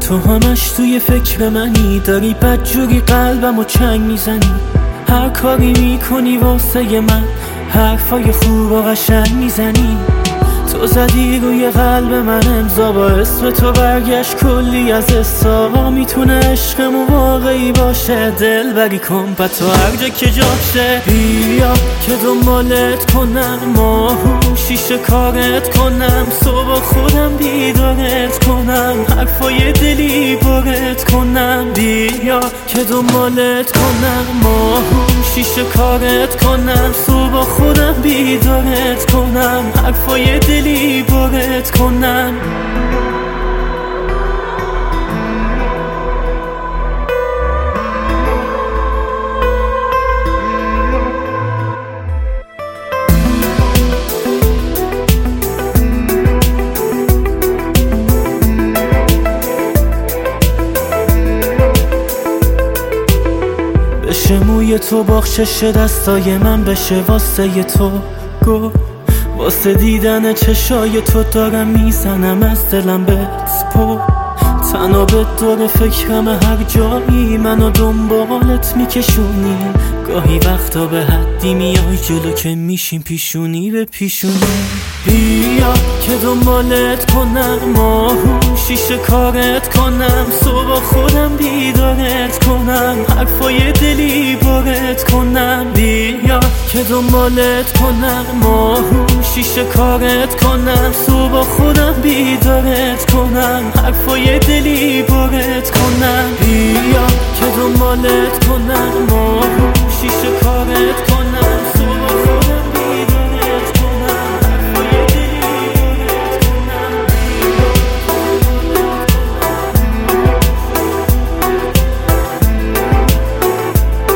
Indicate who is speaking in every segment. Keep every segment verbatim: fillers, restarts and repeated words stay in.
Speaker 1: تو همش توی فکر منی، داری بدجوری قلبم و چنگ میزنی. هر کاری میکنی واسه من، حرفای خوب و قشنگ میزنی. تو زدی روی قلب من امضا، با اسم تو برگشت کلی از حسا. میتونه عشقمون واقعی باشه، دل بری کن و تو هر جا که جاشه. بیا که دنبالت کنم، ماهو شیشه کارت کنم، صبح خودم بیدارت کنم، حرفای دلی بارت کنم. بیا که دنبالت کنم، ماهو شیشه کارت کنم، صبح خودم بیدارت کنم، حرفای دلی بارت کنم. بشه موی تو بخشش دستای من، بشه واسه تو گل، واسه دیدن چشای تو دارم میزنم از دلم بهت پر. تنها به دور فکرم هر جایی، منو دنبالت میکشونی. گاهی وقتا به حدی میای جلو که میشیم پیشونی به پیشونی. بیا که دنبالت کنم، ماهو شیشه کارت کنم، صبح خودم بیدارت کنم، حرفای دلی بارت کنم. بیا که دنبالت کنم، ماهو شیشه کارت کنم، صبح خودم بیدارت کنم، حرفای دلی بارت کنم. بیا که دنبالت کنم، ماهو شیشه کارت کنم، صبح خودم بیدارت کنم، حرفای دلی بارت کنم.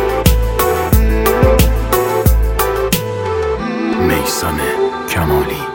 Speaker 2: میثم کمالی.